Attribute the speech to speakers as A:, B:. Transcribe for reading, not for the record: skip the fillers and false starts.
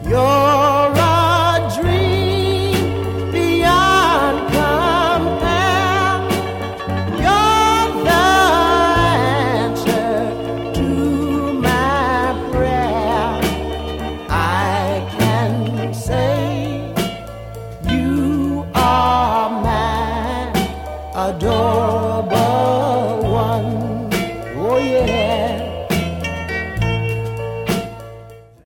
A: You're a dream beyond compare. You're the answer to my prayer. I can say you are my adorable one.